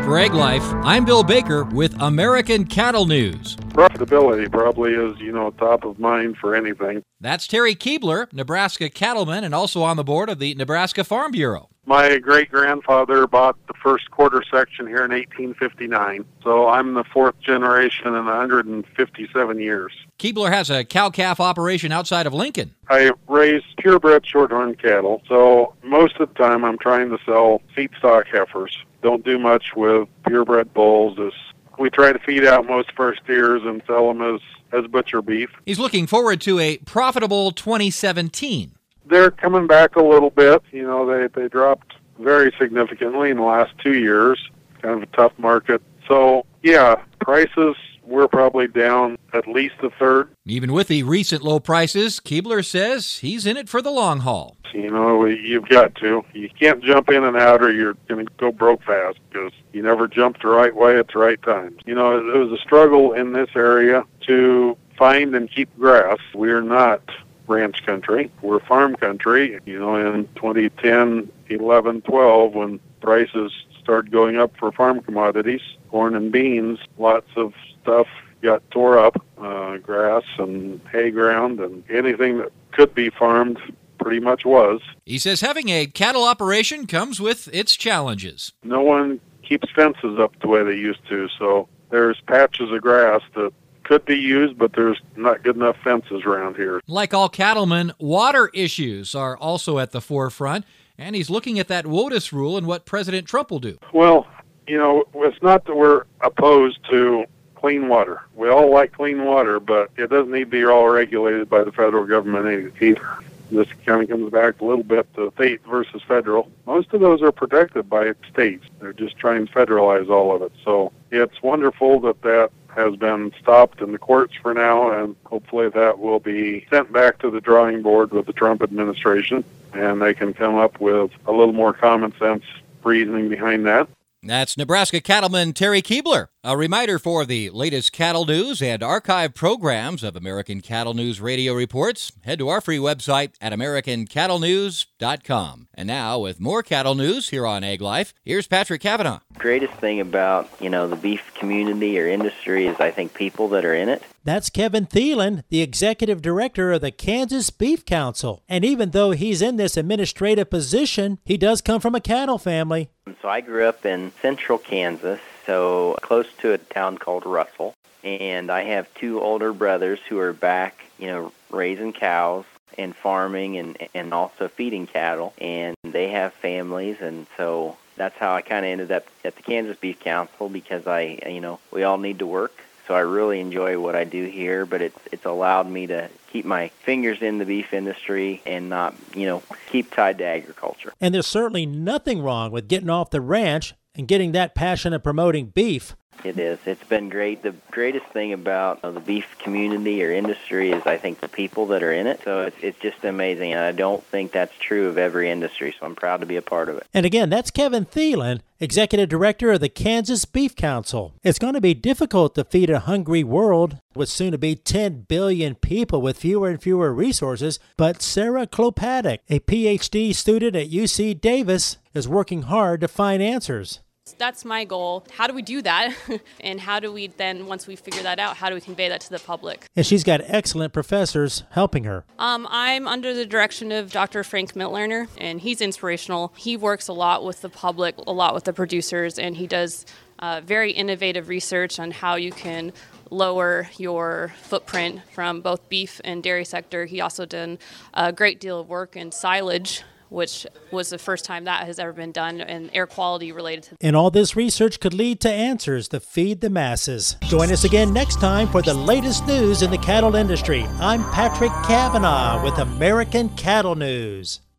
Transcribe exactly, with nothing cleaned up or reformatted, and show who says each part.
Speaker 1: For Egg Life, I'm Bill Baker with American Cattle News.
Speaker 2: Profitability probably is, you know, top of mind for anything.
Speaker 1: That's Terry Keebler, Nebraska cattleman and also on the board of the Nebraska Farm Bureau.
Speaker 2: My great-grandfather bought the first quarter section here in eighteen fifty-nine, so I'm the fourth generation in one hundred fifty-seven years.
Speaker 1: Keebler has a cow-calf operation outside of Lincoln.
Speaker 2: I raise purebred shorthorn cattle, so most of the time I'm trying to sell feedstock heifers. Don't do much with purebred bulls. It's, we try to feed out most of our steers and sell them as, as butcher beef.
Speaker 1: He's looking forward to a profitable twenty seventeen.
Speaker 2: They're coming back a little bit. You know, they, they dropped very significantly in the last two years. Kind of a tough market. So, yeah, prices, we're probably down at least a third.
Speaker 1: Even with the recent low prices, Keebler says he's in it for the long haul.
Speaker 2: You know, you've got to. You can't jump in and out or you're going to go broke fast because you never jumped the right way at the right time. You know, it was a struggle in this area to find and keep grass. We're not ranch country. We're farm country. You know, in twenty ten, eleven, twelve, when prices started going up for farm commodities, corn and beans, lots of stuff got tore up, uh, grass and hay ground, and anything that could be farmed pretty much was.
Speaker 1: He says having a cattle operation comes with its challenges.
Speaker 2: No one keeps fences up the way they used to, so there's patches of grass that could be used, but there's not good enough fences around here.
Speaker 1: Like all cattlemen, water issues are also at the forefront, and he's looking at that WOTUS rule and what President Trump will do.
Speaker 2: Well, you know, it's not that we're opposed to clean water. We all like clean water, but it doesn't need to be all regulated by the federal government either. This kind of comes back a little bit to state versus federal. Most of those are protected by states. They're just trying to federalize all of it. So it's wonderful that that has been stopped in the courts for now, and hopefully that will be sent back to the drawing board with the Trump administration, and they can come up with a little more common sense reasoning behind that.
Speaker 1: That's Nebraska cattleman Terry Keebler. A reminder for the latest cattle news and archive programs of American Cattle News radio reports, head to our free website at american cattle news dot com. And now, with more cattle news here on Egg Life, here's Patrick Cavanaugh.
Speaker 3: Greatest thing about, you know, the beef community or industry is, I think, people that are in it.
Speaker 4: That's Kevin Thielen, the executive director of the Kansas Beef Council. And even though he's in this administrative position, he does come from a cattle family.
Speaker 3: So I grew up in central Kansas, so close to a town called Russell. And I have two older brothers who are back, you know, raising cows and farming and, and also feeding cattle. And they have families, and so that's how I kind of ended up at the Kansas Beef Council, because I, you know, we all need to work. So I really enjoy what I do here, but it's it's allowed me to keep my fingers in the beef industry and not, you know, keep tied to agriculture.
Speaker 4: And there's certainly nothing wrong with getting off the ranch and getting that passion of promoting beef.
Speaker 3: It is. It's been great. The greatest thing about uh, the beef community or industry is, I think, the people that are in it. So it's, it's just amazing, and I don't think that's true of every industry, so I'm proud to be a part of it.
Speaker 4: And again, that's Kevin Thielen, executive director of the Kansas Beef Council. It's going to be difficult to feed a hungry world with soon to be ten billion people with fewer and fewer resources, but Sarah Klopatek, a P H D student at U C Davis, is working hard to find answers.
Speaker 5: That's my goal. How do we do that? And how do we then, once we figure that out, how do we convey that to the public?
Speaker 4: And she's got excellent professors helping her.
Speaker 5: Um, I'm under the direction of Doctor Frank Mitlerner, and he's inspirational. He works a lot with the public, a lot with the producers, and he does uh, very innovative research on how you can lower your footprint from both beef and dairy sector. He also done a great deal of work in silage, which was the first time that has ever been done, and air quality related to.
Speaker 4: And all this research could lead to answers to feed the masses. Join us again next time for the latest news in the cattle industry. I'm Patrick Cavanaugh with American Cattle News.